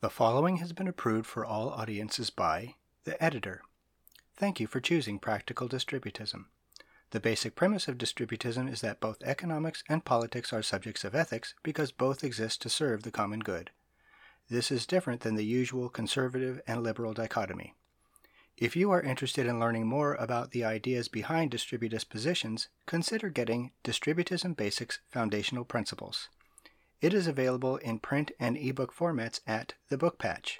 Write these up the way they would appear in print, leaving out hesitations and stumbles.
The following has been approved for all audiences by the editor. Thank you for choosing Practical Distributism. The basic premise of distributism is that both economics and politics are subjects of ethics because both exist to serve the common good. This is different than the usual conservative and liberal dichotomy. If you are interested in learning more about the ideas behind distributist positions, consider getting Distributism Basics Foundational Principles. It is available in print and ebook formats at The Book Patch,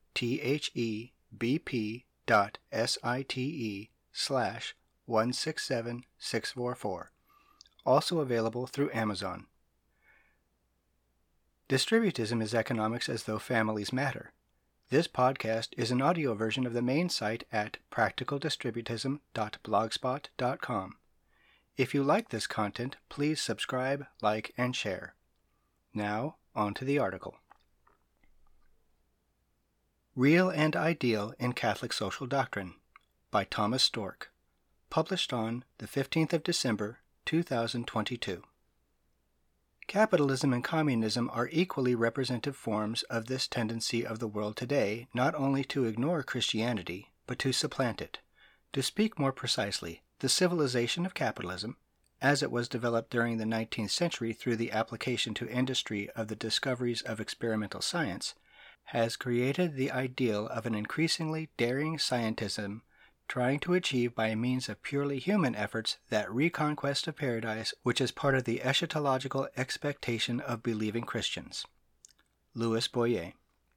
thebp.site/167644, also available through Amazon. Distributism is economics as though families matter. This podcast is an audio version of the main site at practicaldistributism.blogspot.com. If you like this content, please subscribe, like, and share. Now, on to the article. Real and Ideal in Catholic Social Doctrine by Thomas Storck, published on the 15th of December, 2022. Capitalism and communism are equally representative forms of this tendency of the world today not only to ignore Christianity, but to supplant it. To speak more precisely, the civilization of capitalism, as it was developed during the 19th century through the application to industry of the discoveries of experimental science, has created the ideal of an increasingly daring scientism trying to achieve by means of purely human efforts that reconquest of paradise which is part of the eschatological expectation of believing Christians. Louis Boyer.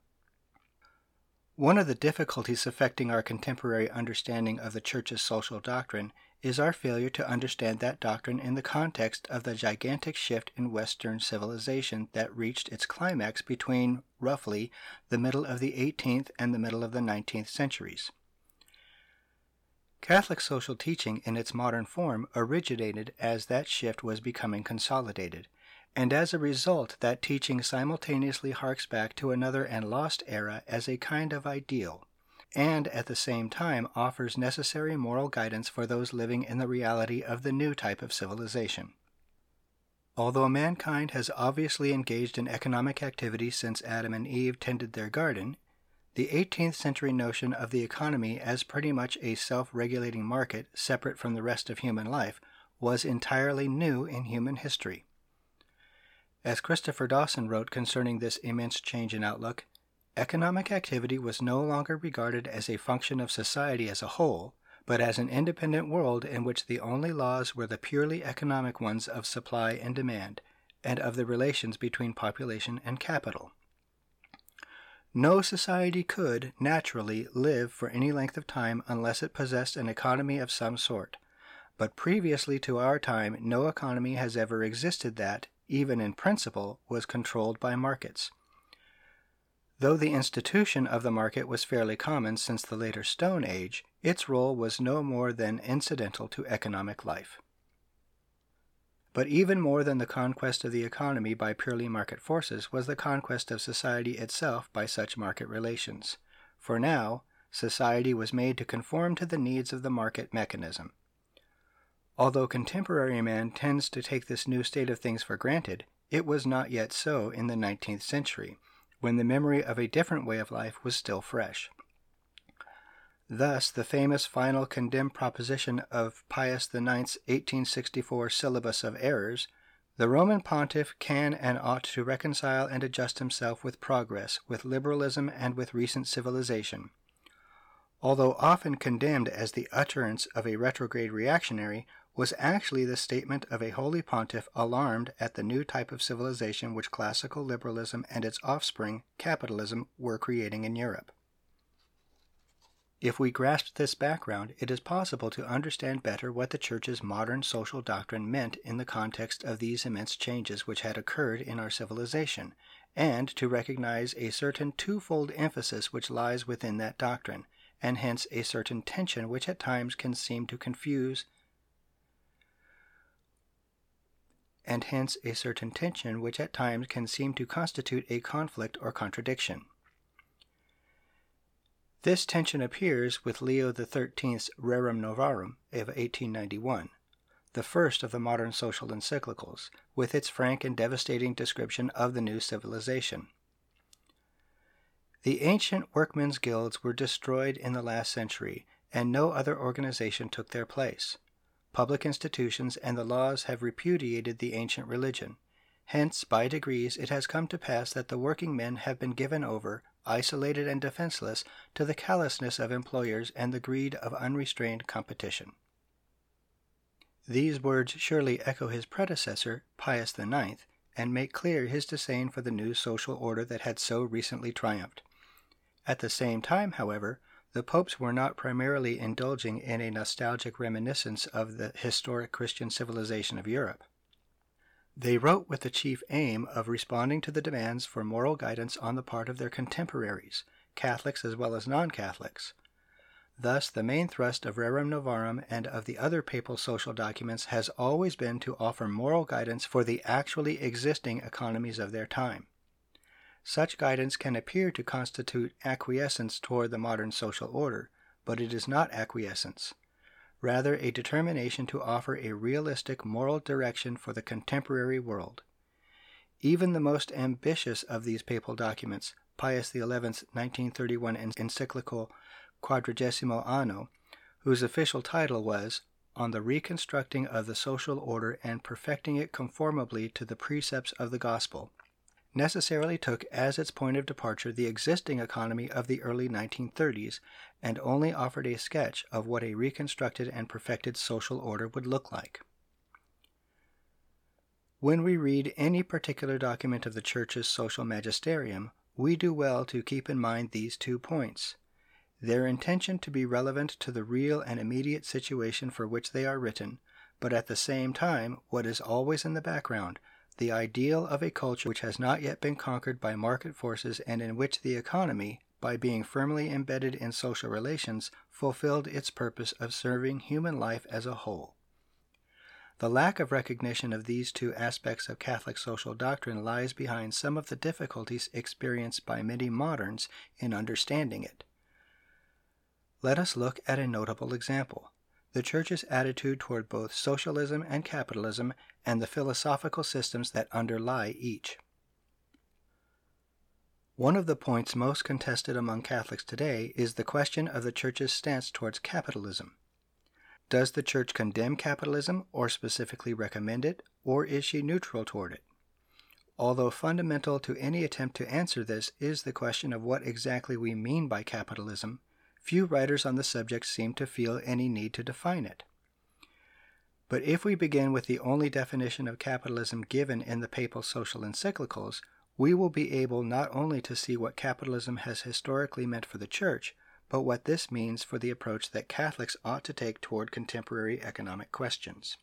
One of the difficulties affecting our contemporary understanding of the Church's social doctrine is our failure to understand that doctrine in the context of the gigantic shift in Western civilization that reached its climax between, roughly, the middle of the 18th and the middle of the 19th centuries. Catholic social teaching in its modern form originated as that shift was becoming consolidated, and as a result that teaching simultaneously harks back to another and lost era as a kind of ideal, and at the same time offers necessary moral guidance for those living in the reality of the new type of civilization. Although mankind has obviously engaged in economic activity since Adam and Eve tended their garden, the 18th century notion of the economy as pretty much a self-regulating market separate from the rest of human life was entirely new in human history. As Christopher Dawson wrote concerning this immense change in outlook, economic activity was no longer regarded as a function of society as a whole, but as an independent world in which the only laws were the purely economic ones of supply and demand, and of the relations between population and capital. No society could, naturally, live for any length of time unless it possessed an economy of some sort, but previously to our time no economy has ever existed that, even in principle, was controlled by markets. Though the institution of the market was fairly common since the later Stone Age, its role was no more than incidental to economic life. But even more than the conquest of the economy by purely market forces was the conquest of society itself by such market relations. For now, society was made to conform to the needs of the market mechanism. Although contemporary man tends to take this new state of things for granted, it was not yet so in the 19th century, when the memory of a different way of life was still fresh. Thus, the famous final condemned proposition of Pius IX's 1864 Syllabus of Errors, the Roman pontiff can and ought to reconcile and adjust himself with progress, with liberalism, and with recent civilization. Although often condemned as the utterance of a retrograde reactionary, was actually the statement of a holy pontiff alarmed at the new type of civilization which classical liberalism and its offspring, capitalism, were creating in Europe. If we grasp this background, it is possible to understand better what the Church's modern social doctrine meant in the context of these immense changes which had occurred in our civilization, and to recognize a certain twofold emphasis which lies within that doctrine, and hence a certain tension which at times can seem to constitute a conflict or contradiction. This tension appears with Leo XIII's Rerum Novarum of 1891, the first of the modern social encyclicals, with its frank and devastating description of the new civilization. The ancient workmen's guilds were destroyed in the last century, and no other organization took their place. Public institutions and the laws have repudiated the ancient religion. Hence, by degrees, it has come to pass that the working men have been given over, isolated and defenseless, to the callousness of employers and the greed of unrestrained competition. These words surely echo his predecessor, Pius IX, and make clear his disdain for the new social order that had so recently triumphed. At the same time, however, the popes were not primarily indulging in a nostalgic reminiscence of the historic Christian civilization of Europe. They wrote with the chief aim of responding to the demands for moral guidance on the part of their contemporaries, Catholics as well as non-Catholics. Thus, the main thrust of Rerum Novarum and of the other papal social documents has always been to offer moral guidance for the actually existing economies of their time. Such guidance can appear to constitute acquiescence toward the modern social order, but it is not acquiescence. Rather, a determination to offer a realistic moral direction for the contemporary world. Even the most ambitious of these papal documents, Pius XI's 1931 encyclical Quadragesimo Anno, whose official title was On the Reconstructing of the Social Order and Perfecting it Conformably to the Precepts of the Gospel, necessarily took as its point of departure the existing economy of the early 1930s and only offered a sketch of what a reconstructed and perfected social order would look like. When we read any particular document of the Church's social magisterium, we do well to keep in mind these 2 points: their intention to be relevant to the real and immediate situation for which they are written, but at the same time, what is always in the background, the ideal of a culture which has not yet been conquered by market forces and in which the economy, by being firmly embedded in social relations, fulfilled its purpose of serving human life as a whole. The lack of recognition of these 2 aspects of Catholic social doctrine lies behind some of the difficulties experienced by many moderns in understanding it. Let us look at a notable example: the Church's attitude toward both socialism and capitalism and the philosophical systems that underlie each. One of the points most contested among Catholics today is the question of the Church's stance towards capitalism. Does the Church condemn capitalism or specifically recommend it, or is she neutral toward it? Although fundamental to any attempt to answer this is the question of what exactly we mean by capitalism, few writers on the subject seem to feel any need to define it. But if we begin with the only definition of capitalism given in the papal social encyclicals, we will be able not only to see what capitalism has historically meant for the Church, but what this means for the approach that Catholics ought to take toward contemporary economic questions.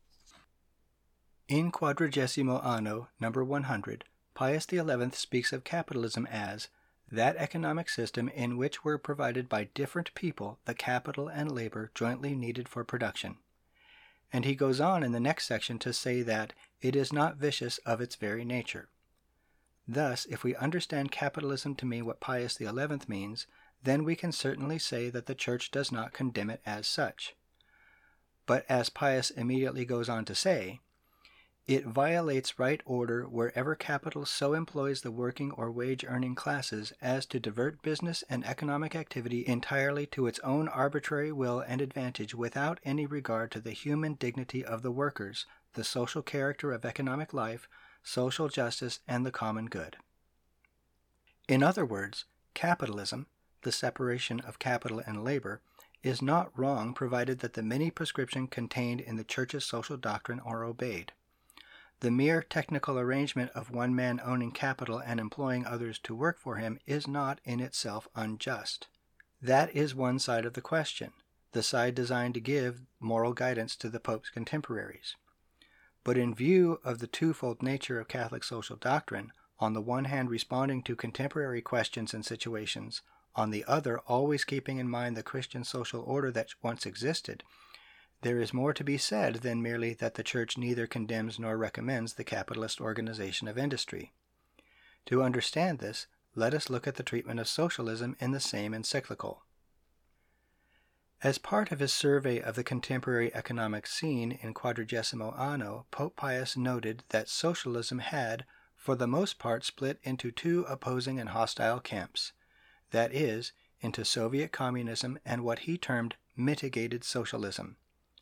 In Quadragesimo Anno, number 100, Pius XI speaks of capitalism as that economic system in which were provided by different people the capital and labor jointly needed for production. And he goes on in the next section to say that it is not vicious of its very nature. Thus, if we understand capitalism to mean what Pius XI means, then we can certainly say that the Church does not condemn it as such. But as Pius immediately goes on to say, it violates right order wherever capital so employs the working or wage-earning classes as to divert business and economic activity entirely to its own arbitrary will and advantage without any regard to the human dignity of the workers, the social character of economic life, social justice, and the common good. In other words, capitalism, the separation of capital and labor, is not wrong provided that the many prescriptions contained in the Church's social doctrine are obeyed. The mere technical arrangement of one man owning capital and employing others to work for him is not in itself unjust. That is one side of the question, the side designed to give moral guidance to the Pope's contemporaries. But in view of the twofold nature of Catholic social doctrine, on the one hand responding to contemporary questions and situations, on the other always keeping in mind the Christian social order that once existed, there is more to be said than merely that the Church neither condemns nor recommends the capitalist organization of industry. To understand this, let us look at the treatment of socialism in the same encyclical. As part of his survey of the contemporary economic scene in Quadragesimo Anno, Pope Pius noted that socialism had, for the most part, split into 2 opposing and hostile camps. that is, into Soviet communism and what he termed mitigated socialism.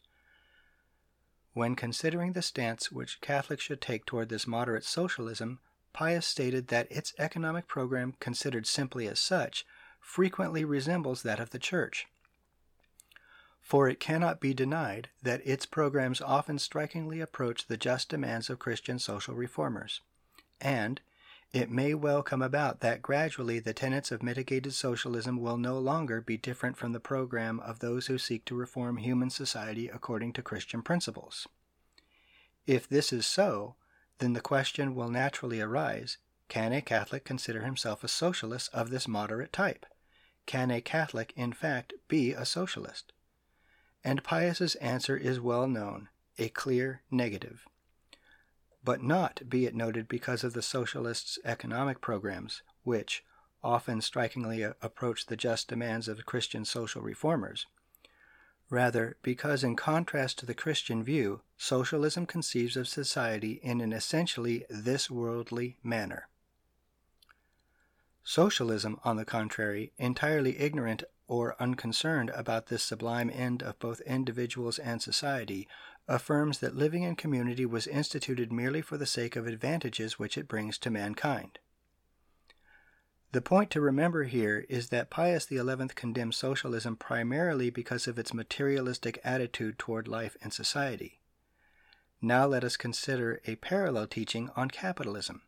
When considering the stance which Catholics should take toward this moderate socialism, Pius stated that its economic program, considered simply as such, frequently resembles that of the Church. For it cannot be denied that its programs often strikingly approach the just demands of Christian social reformers, and it may well come about that gradually the tenets of mitigated socialism will no longer be different from the program of those who seek to reform human society according to Christian principles. If this is so, then the question will naturally arise, can a Catholic consider himself a socialist of this moderate type? Can a Catholic, in fact, be a socialist? And Pius's answer is well known, a clear negative. But not, be it noted, because of the socialists' economic programs, which often strikingly approach the just demands of Christian social reformers. Rather, because in contrast to the Christian view, socialism conceives of society in an essentially this-worldly manner. Socialism, on the contrary, entirely ignorant or unconcerned about this sublime end of both individuals and society, affirms that living in community was instituted merely for the sake of advantages which it brings to mankind. The point to remember here is that Pius XI condemned socialism primarily because of its materialistic attitude toward life and society. Now let us consider a parallel teaching on capitalism.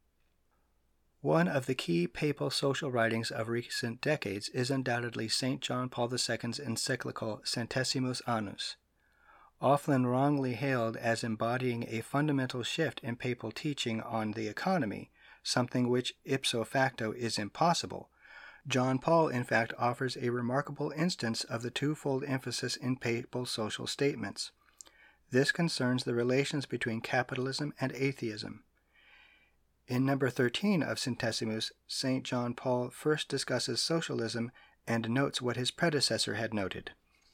One of the key papal social writings of recent decades is undoubtedly St. John Paul II's encyclical Centesimus Annus. Often wrongly hailed as embodying a fundamental shift in papal teaching on the economy, something which ipso facto is impossible, John Paul in fact offers a remarkable instance of the twofold emphasis in papal social statements. This concerns the relations between capitalism and atheism. In number 13 of Centesimus, St. John Paul first discusses socialism and notes what his predecessor had noted.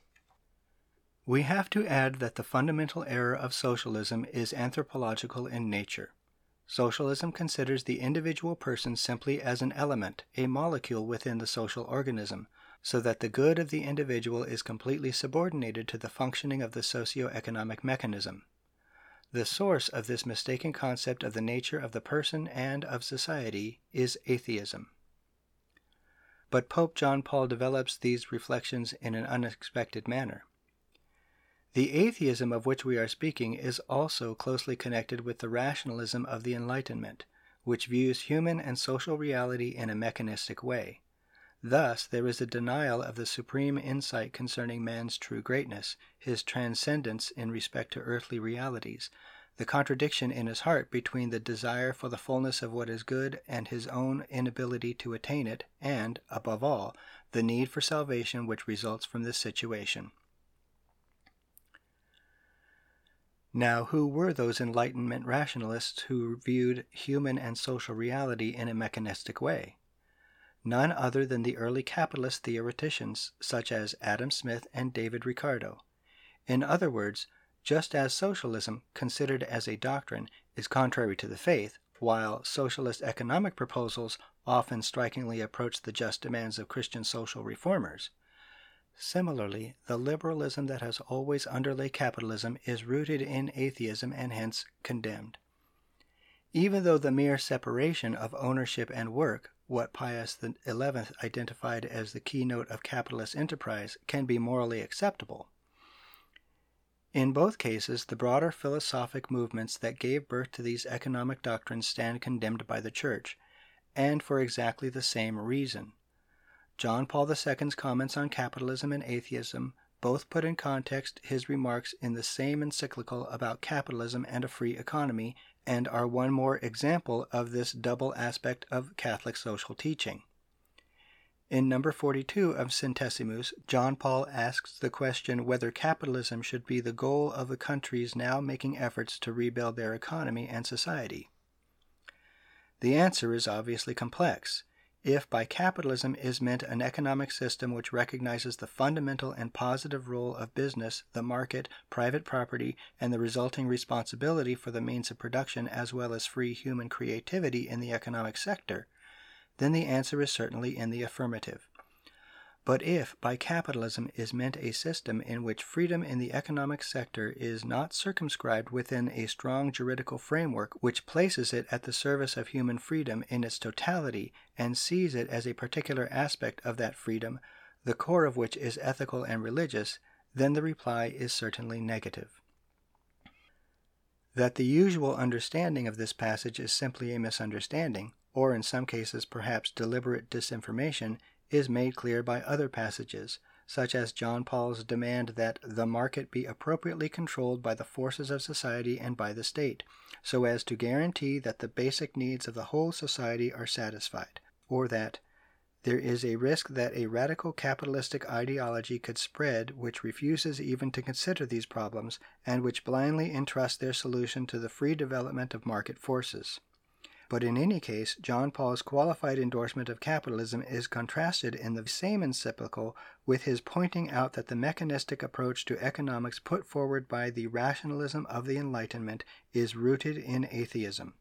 We have to add that the fundamental error of socialism is anthropological in nature. Socialism considers the individual person simply as an element, a molecule within the social organism, so that the good of the individual is completely subordinated to the functioning of the socio-economic mechanism. The source of this mistaken concept of the nature of the person and of society is atheism. But Pope John Paul develops these reflections in an unexpected manner. The atheism of which we are speaking is also closely connected with the rationalism of the Enlightenment, which views human and social reality in a mechanistic way. Thus, there is a denial of the supreme insight concerning man's true greatness, his transcendence in respect to earthly realities, the contradiction in his heart between the desire for the fullness of what is good and his own inability to attain it, and, above all, the need for salvation which results from this situation. Now, who were those Enlightenment rationalists who viewed human and social reality in a mechanistic way? None other than the early capitalist theoreticians such as Adam Smith and David Ricardo. In other words, just as socialism, considered as a doctrine, is contrary to the faith, while socialist economic proposals often strikingly approach the just demands of Christian social reformers, similarly, the liberalism that has always underlay capitalism is rooted in atheism and hence condemned. Even though the mere separation of ownership and work, what Pius XI identified as the keynote of capitalist enterprise, can be morally acceptable, in both cases the broader philosophic movements that gave birth to these economic doctrines stand condemned by the Church, and for exactly the same reason. John Paul II's comments on capitalism and atheism both put in context his remarks in the same encyclical about capitalism and a free economy, and are one more example of this double aspect of Catholic social teaching. In number 42 of Centesimus, John Paul asks the question whether capitalism should be the goal of the countries now making efforts to rebuild their economy and society. The answer is obviously complex. If by capitalism is meant an economic system which recognizes the fundamental and positive role of business, the market, private property, and the resulting responsibility for the means of production as well as free human creativity in the economic sector, then the answer is certainly in the affirmative. But if by capitalism is meant a system in which freedom in the economic sector is not circumscribed within a strong juridical framework which places it at the service of human freedom in its totality and sees it as a particular aspect of that freedom, the core of which is ethical and religious, then the reply is certainly negative. That the usual understanding of this passage is simply a misunderstanding, or in some cases perhaps deliberate disinformation, is made clear by other passages, such as John Paul's demand that the market be appropriately controlled by the forces of society and by the state, so as to guarantee that the basic needs of the whole society are satisfied, or that there is a risk that a radical capitalistic ideology could spread which refuses even to consider these problems and which blindly entrusts their solution to the free development of market forces. But in any case, John Paul's qualified endorsement of capitalism is contrasted in the same encyclical with his pointing out that the mechanistic approach to economics put forward by the rationalism of the Enlightenment is rooted in atheism.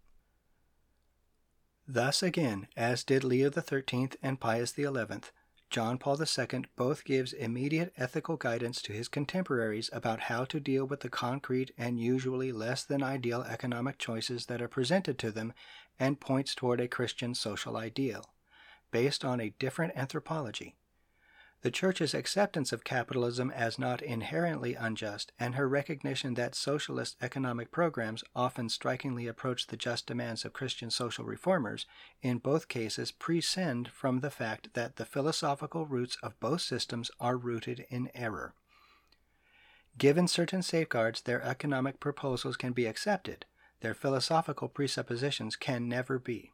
Thus again, as did Leo XIII and Pius XI, John Paul II both gives immediate ethical guidance to his contemporaries about how to deal with the concrete and usually less than ideal economic choices that are presented to them, and points toward a Christian social ideal, based on a different anthropology. The Church's acceptance of capitalism as not inherently unjust, and her recognition that socialist economic programs often strikingly approach the just demands of Christian social reformers, in both cases prescind from the fact that the philosophical roots of both systems are rooted in error. Given certain safeguards, their economic proposals can be accepted. Their philosophical presuppositions can never be.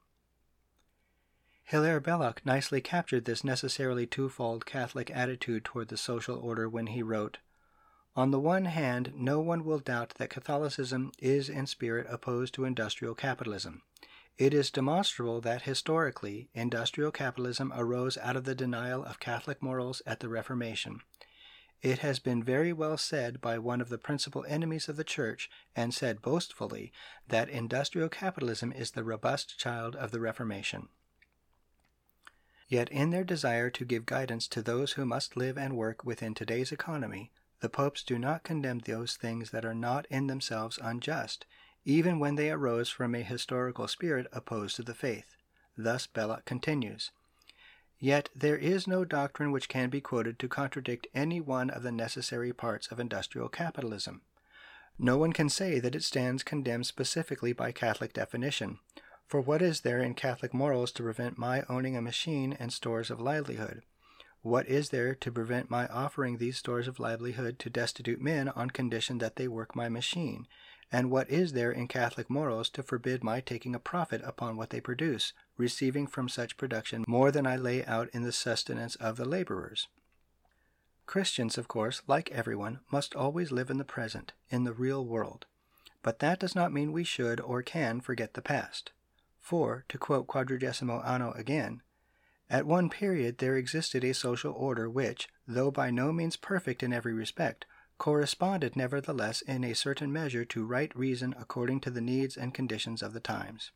Hilaire Belloc nicely captured this necessarily twofold Catholic attitude toward the social order when he wrote, "On the one hand, no one will doubt that Catholicism is in spirit opposed to industrial capitalism. It is demonstrable that historically, industrial capitalism arose out of the denial of Catholic morals at the Reformation. It has been very well said by one of the principal enemies of the Church, and said boastfully, that industrial capitalism is the robust child of the Reformation." Yet in their desire to give guidance to those who must live and work within today's economy, the popes do not condemn those things that are not in themselves unjust, even when they arose from a historical spirit opposed to the faith. Thus Belloc continues, "Yet there is no doctrine which can be quoted to contradict any one of the necessary parts of industrial capitalism. No one can say that it stands condemned specifically by Catholic definition. For what is there in Catholic morals to prevent my owning a machine and stores of livelihood? What is there to prevent my offering these stores of livelihood to destitute men on condition that they work my machine? And what is there in Catholic morals to forbid my taking a profit upon what they produce, receiving from such production more than I lay out in the sustenance of the laborers?" Christians, of course, like everyone, must always live in the present, in the real world. But that does not mean we should or can forget the past. For, to quote Quadragesimo Anno again, "At one period there existed a social order which, though by no means perfect in every respect, corresponded nevertheless in a certain measure to right reason according to the needs and conditions of the times."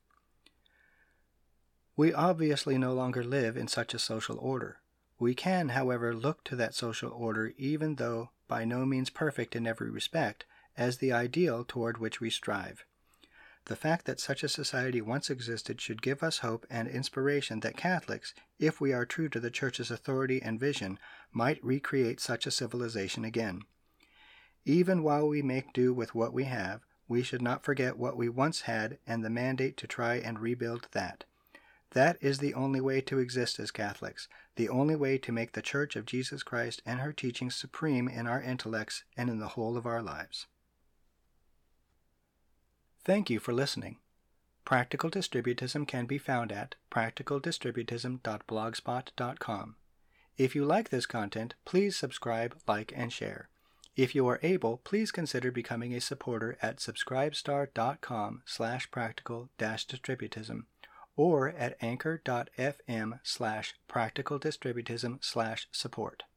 We obviously no longer live in such a social order. We can, however, look to that social order, even though by no means perfect in every respect, as the ideal toward which we strive. The fact that such a society once existed should give us hope and inspiration that Catholics, if we are true to the Church's authority and vision, might recreate such a civilization again. Even while we make do with what we have, we should not forget what we once had and the mandate to try and rebuild that. That is the only way to exist as Catholics, the only way to make the Church of Jesus Christ and her teachings supreme in our intellects and in the whole of our lives. Thank you for listening. Practical Distributism can be found at practicaldistributism.blogspot.com. If you like this content, please subscribe, like, and share. If you are able, please consider becoming a supporter at subscribestar.com/practical-distributism or at anchor.fm/practicaldistributism/support.